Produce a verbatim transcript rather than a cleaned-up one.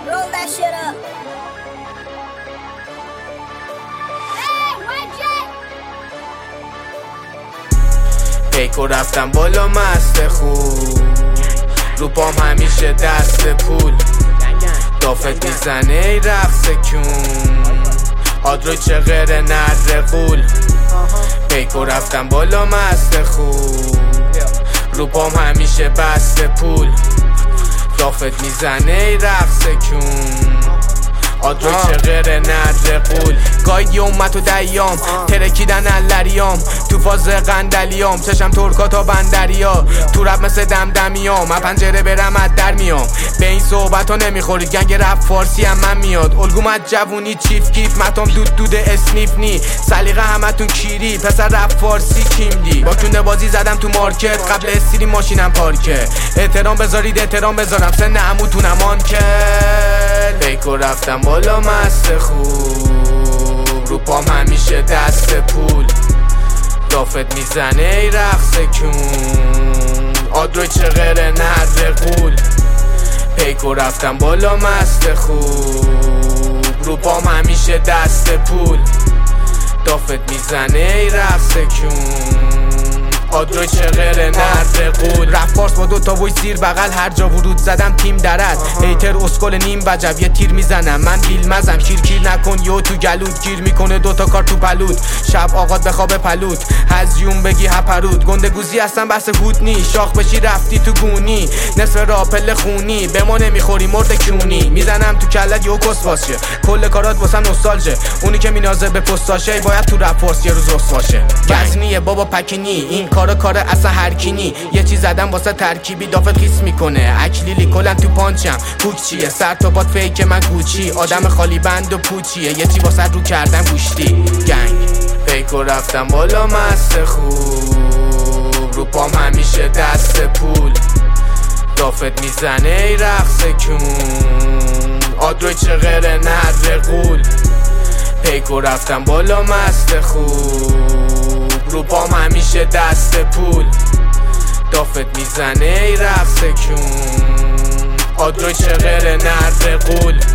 Roll that shit up. پیکو رفتم بالا مست خوب، رو پام همیشه دست پول، دافت میزنه ای رقص کون، آدرو چه غیر نر قول. پیکو رفتم بالا مست خوب، رو پام همیشه بست پول، دافت میزنه ای رقص کون، آدرو چه غیر نر قول. گاید امت و دیام ترکیدن اللریام، تو فاز قندلیام چشم ترکا تا بندریا، تو رب مثل دمدمیام من پنجره برم از در میام. به این صحبت ها نمیخورید گنگ رپ فارسی هم من میاد، الگوم از جوونی چیف کیف متام دود دود اسنیف نی، سلیقه همتون کیری پسر رپ فارسی کیمدی. با کنده بازی زدم تو مارکت قبل استری ماشینم پارکه، احترام بذارید احترام بذارم سن عموتونم آنکل. پیکو رفتم بالا مست خوب، رو پام همیشه دست پول، دافت میزنه ای رقص کون، آدرو چه غیر نر قول. پیکو رفتم بالا مست خوب، رو پام همیشه دست پول، دافت میزنه ای رقص کون، آدرو چه غیر نر قول. رفت فارس با دوتا وی زیر بغل هر جا ورود زدم تیم درد، هیتر اسکل نیم وجب یه تیر میزنم من بیل مزم، کیر کیر نکن یو تو گلود گیر میکنه دوتا کار تو پلود، شب آقاد بخواب پلود هزیون بگی هپرود، گنده گوزی اصلا بس هود نی، شاخ بشی رفتی تو گونی نصف راپل خونی، به ما نمیخوری مرد کیونی، میزنم تو کلت یو کس باشه کل کارات واسم نوستالژه، اونی که مینازه به پستاشه باید تو رپ فارس یه روز رس باشه. گزنیه بابا پکینی این کارا کار اصلا هرکینی، یه چیز زدم واسه ترکیبی دافت خیس میکنه اکلیلی کلن تو پانچم کوک چیه سر تا باد فیک من گوچی، آدم خالی بند و پوچیه یه چی واسه رو کردم گوشتی گنگ. پیکو رفتم بالا مست خوب، رو پام همیشه دست پول، دافت میزنه ای رقص کون، آدرو چه غیر نر قول. پیکو رفتم بالا مست خوب، رو پام همیشه دست پول، دافت میزنه ای رقص کون، آدرو چه غیر نر قول.